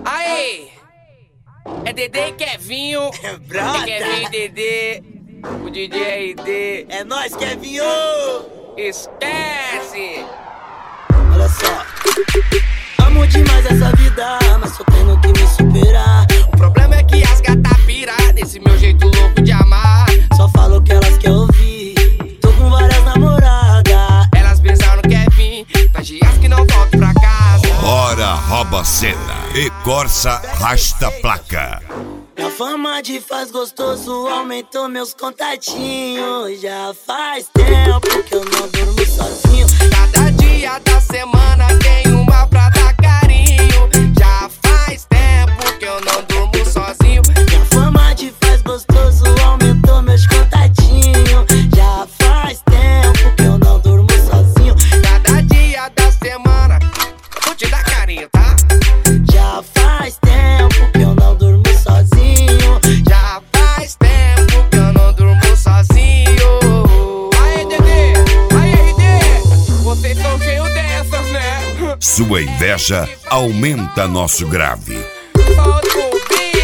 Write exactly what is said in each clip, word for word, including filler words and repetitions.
Aí! É Dedê e Kevinho. É brota. É Kevinho e Dedê. O D J R D. É nóis, Kevinho! Esquece! Olha só. Amo demais essa vida, mas só tenho que me superar. O problema é que as gatas piram desse meu jeito louco de amar. Só falo o que elas querem ouvir. Tô com várias namoradas. Elas pensaram no Kevin, faz dias que não volto pra casa. Hora rouba cena e Corsa rasta placa. A fama de faz gostoso aumentou meus contatinhos. Já faz tempo que eu não durmo sozinho. Cada dia da semana tem uma pra dar carinho. Já faz tempo que eu não durmo sozinho. A fama de faz gostoso aumentou meus contatinhos. Já faz tempo que eu não durmo sozinho. Cada dia da semana eu vou te dar carinho, tá? Já faz tempo que eu não durmo sozinho. Já faz tempo que eu não durmo sozinho. Aê, Dedê! Aê, R D! Vocês são cheios dessas, né? Sua inveja aumenta nosso grave. Solta o beat!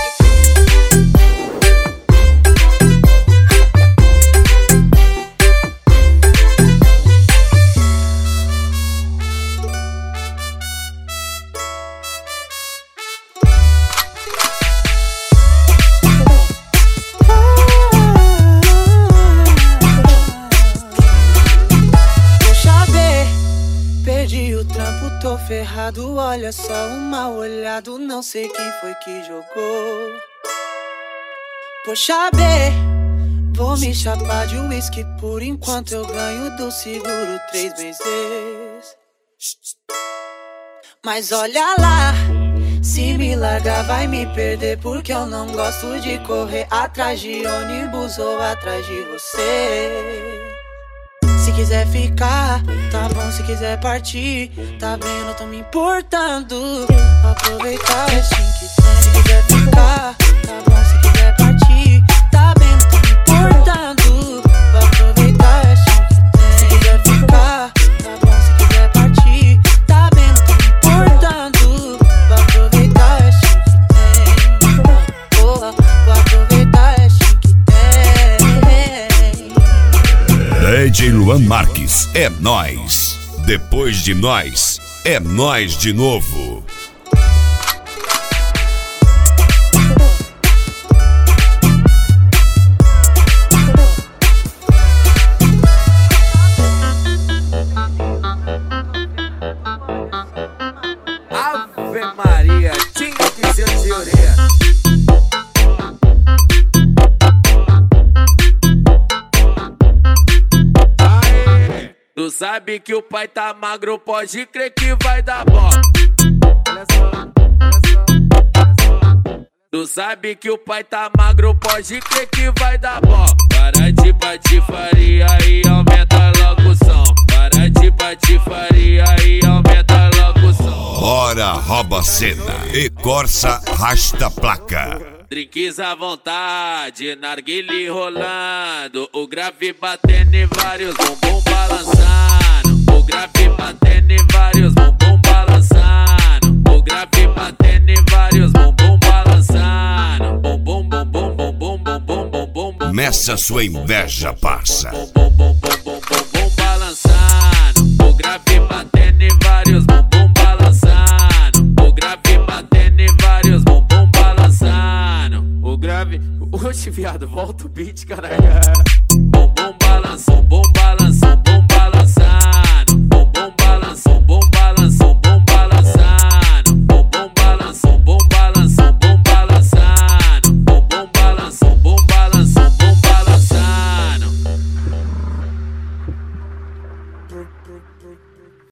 Perdi o trampo, tô ferrado. Olha só o mal olhado, não sei quem foi que jogou. Poxa B, vou me chapar de uísque por enquanto eu ganho do seguro três meses. Mas olha lá, se me largar vai me perder, porque eu não gosto de correr atrás de ônibus ou atrás de você. Se quiser ficar, tá bom. Se quiser partir, tá bem, eu não tô me importando. Vou aproveitar o restinho que tem. Se quiser ficar, tá bom. Se quiser partir, tá bem, não tô me importando. Vou aproveitar o restinho que tem. Se quiser ficar, tá bom. Se quiser partir, tá bem, não tô me importando. Vou aproveitar o restinho que tem. Boa, vou aproveitar o restinho que tem. D J Luan Marques, é nóis. Depois de nós, é nós de novo. Ave Maria, tinha que ser teoria. Tu sabe que o pai tá magro, pode crer que vai dar bom. Olha só, olha só, olha só. Tu sabe que o pai tá magro, pode crer que vai dar bom. Para de patifaria e aumenta logo o som. Para de patifaria e aumenta logo o som. Hora rouba cena e Corsa rasta placa. Drinks à vontade, narguile rolando, o grave batendo e vários bumbum balançando. O grave batendo e vários bumbum balançando. O grave batendo e vários bumbum balançando. Bum bum bum bum bum bum bum bum bum bum bum. Meça sua inveja, parça. Bum bum bum bum bum bum bum balançando. O grave batendo e vários bumbum balançando. O grave batendo e vários bumbum balançando. O grave. Oxe, viado, volta o beat, caralho. Bom, bom, balanço, bom,